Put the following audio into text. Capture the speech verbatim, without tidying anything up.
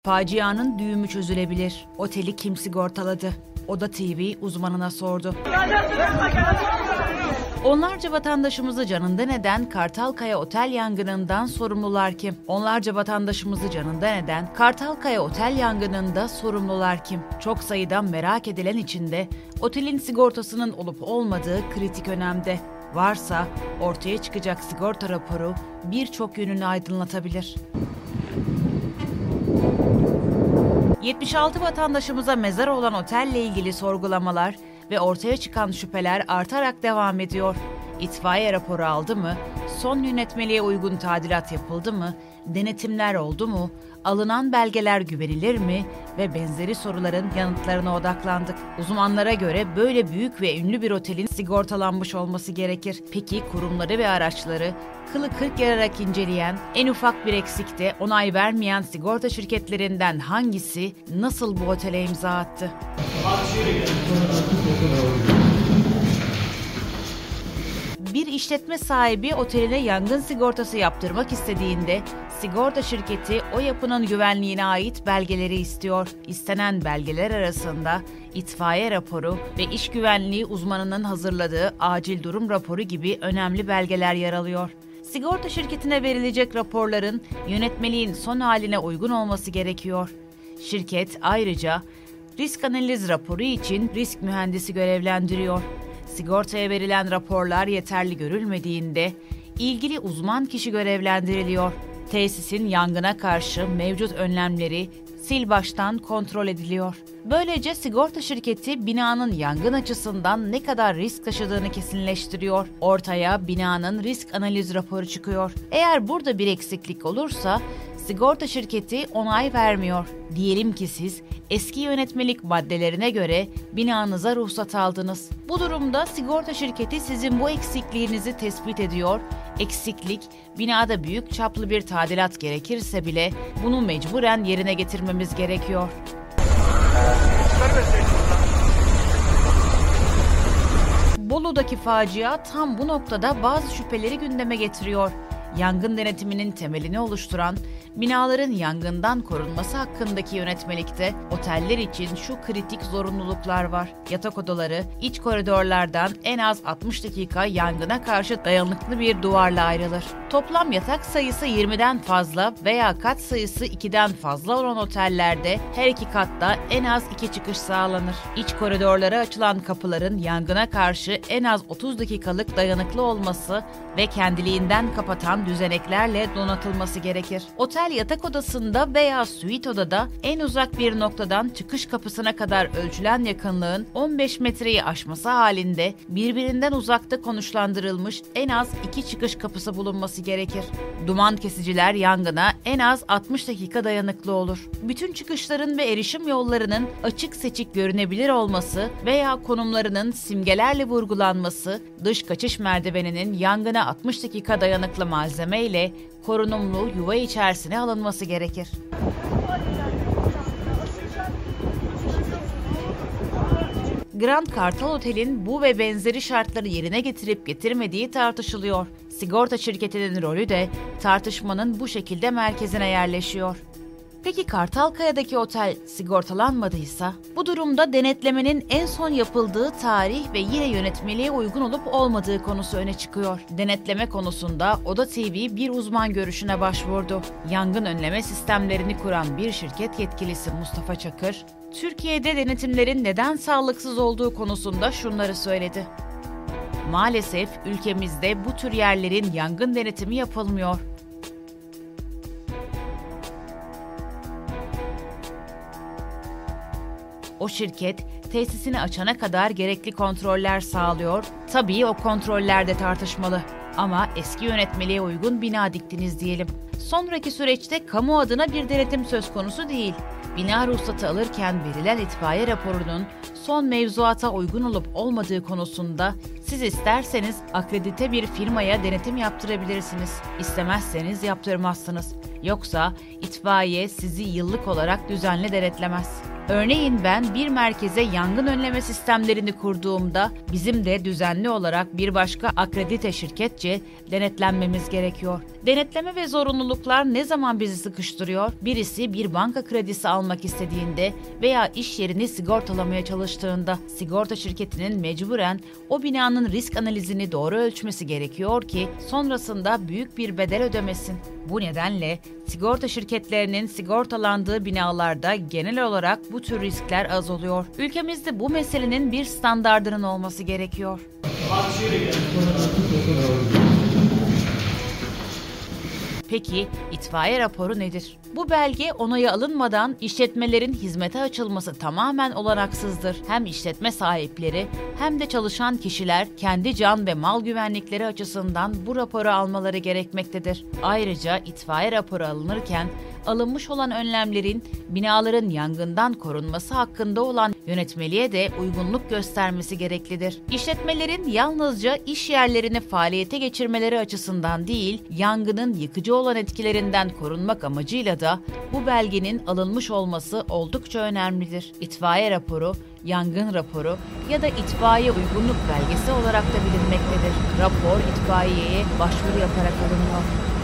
Facianın düğümü çözülebilir. Oteli kim sigortaladı? Oda T V uzmanına sordu. Onlarca vatandaşımızı canından eden Kartalkaya Otel yangınından sorumlular kim? Onlarca vatandaşımızı canından eden Kartalkaya Otel yangınında sorumlular kim? Çok sayıdan merak edilen içinde otelin sigortasının olup olmadığı kritik önemde. Varsa ortaya çıkacak sigorta raporu birçok yönünü aydınlatabilir. yetmiş altı vatandaşımıza mezar olan otelle ilgili sorgulamalar ve ortaya çıkan şüpheler artarak devam ediyor. İtfaiye raporu aldı mı? Son yönetmeliğe uygun tadilat yapıldı mı? Denetimler oldu mu? Alınan belgeler güvenilir mi? Ve benzeri soruların yanıtlarına odaklandık. Uzmanlara göre böyle büyük ve ünlü bir otelin sigortalanmış olması gerekir. Peki kurumları ve araçları kılı kırk yararak inceleyen, en ufak bir eksikte onay vermeyen sigorta şirketlerinden hangisi nasıl bu otele imza attı? Bir işletme sahibi oteline yangın sigortası yaptırmak istediğinde sigorta şirketi o yapının güvenliğine ait belgeleri istiyor. İstenen belgeler arasında itfaiye raporu ve iş güvenliği uzmanının hazırladığı acil durum raporu gibi önemli belgeler yer alıyor. Sigorta şirketine verilecek raporların yönetmeliğin son haline uygun olması gerekiyor. Şirket ayrıca risk analiz raporu için risk mühendisi görevlendiriyor. Sigortaya verilen raporlar yeterli görülmediğinde ilgili uzman kişi görevlendiriliyor. Tesisin yangına karşı mevcut önlemleri sil baştan kontrol ediliyor. Böylece sigorta şirketi binanın yangın açısından ne kadar risk taşıdığını kesinleştiriyor. Ortaya binanın risk analiz raporu çıkıyor. Eğer burada bir eksiklik olursa sigorta şirketi onay vermiyor. Diyelim ki siz eski yönetmelik maddelerine göre binanıza ruhsat aldınız. Bu durumda sigorta şirketi sizin bu eksikliğinizi tespit ediyor. Eksiklik, binada büyük çaplı bir tadilat gerekirse bile bunu mecburen yerine getirmemiz gerekiyor. Bolu'daki facia tam bu noktada bazı şüpheleri gündeme getiriyor. Yangın denetiminin temelini oluşturan, binaların yangından korunması hakkındaki yönetmelikte oteller için şu kritik zorunluluklar var. Yatak odaları, iç koridorlardan en az altmış dakika yangına karşı dayanıklı bir duvarla ayrılır. Toplam yatak sayısı yirmiden fazla veya kat sayısı ikiden fazla olan otellerde her iki katta en az iki çıkış sağlanır. İç koridorlara açılan kapıların yangına karşı en az otuz dakikalık dayanıklı olması ve kendiliğinden kapatan düzeneklerle donatılması gerekir. Otel yatak odasında veya suite odada en uzak bir noktadan çıkış kapısına kadar ölçülen yakınlığın on beş metreyi aşması halinde birbirinden uzakta konuşlandırılmış en az iki çıkış kapısı bulunması gerekir. Duman kesiciler yangına en az altmış dakika dayanıklı olur. Bütün çıkışların ve erişim yollarının açık seçik görünebilir olması veya konumlarının simgelerle vurgulanması, dış kaçış merdiveninin yangına altmış dakika dayanıklı malzeme ile korunumlu yuva içerisine alınması gerekir. Grand Kartal Otel'in bu ve benzeri şartları yerine getirip getirmediği tartışılıyor. Sigorta şirketinin rolü de tartışmanın bu şekilde merkezine yerleşiyor. Peki Kartalkaya'daki otel sigortalanmadıysa? Bu durumda denetlemenin en son yapıldığı tarih ve yine yönetmeliğe uygun olup olmadığı konusu öne çıkıyor. Denetleme konusunda Oda T V bir uzman görüşüne başvurdu. Yangın önleme sistemlerini kuran bir şirket yetkilisi Mustafa Çakır, Türkiye'de denetimlerin neden sağlıksız olduğu konusunda şunları söyledi. Maalesef ülkemizde bu tür yerlerin yangın denetimi yapılmıyor. O şirket tesisini açana kadar gerekli kontroller sağlıyor. Tabii o kontroller de tartışmalı. Ama eski yönetmeliğe uygun bina diktiniz diyelim. Sonraki süreçte kamu adına bir denetim söz konusu değil. Bina ruhsatı alırken verilen itfaiye raporunun son mevzuata uygun olup olmadığı konusunda siz isterseniz akredite bir firmaya denetim yaptırabilirsiniz. İstemezseniz yaptırmazsınız. Yoksa itfaiye sizi yıllık olarak düzenli denetlemez. Örneğin ben bir merkeze yangın önleme sistemlerini kurduğumda bizim de düzenli olarak bir başka akredite şirketçe denetlenmemiz gerekiyor. Denetleme ve zorunluluklar ne zaman bizi sıkıştırıyor? Birisi bir banka kredisi almak istediğinde veya iş yerini sigortalamaya çalıştığında sigorta şirketinin mecburen o binanın risk analizini doğru ölçmesi gerekiyor ki sonrasında büyük bir bedel ödemesin. Bu nedenle sigorta şirketlerinin sigortalandığı binalarda genel olarak bu tür riskler az oluyor. Ülkemizde bu meselenin bir standardının olması gerekiyor. Peki itfaiye raporu nedir? Bu belge onayı alınmadan işletmelerin hizmete açılması tamamen olanaksızdır. Hem işletme sahipleri hem de çalışan kişiler kendi can ve mal güvenlikleri açısından bu raporu almaları gerekmektedir. Ayrıca itfaiye raporu alınırken alınmış olan önlemlerin binaların yangından korunması hakkında olan yönetmeliğe de uygunluk göstermesi gereklidir. İşletmelerin yalnızca iş yerlerini faaliyete geçirmeleri açısından değil, yangının yıkıcı olan etkilerinden korunmak amacıyla da bu belgenin alınmış olması oldukça önemlidir. İtfaiye raporu, yangın raporu ya da itfaiye uygunluk belgesi olarak da bilinmektedir. Rapor itfaiyeye başvuru yaparak alınıyor.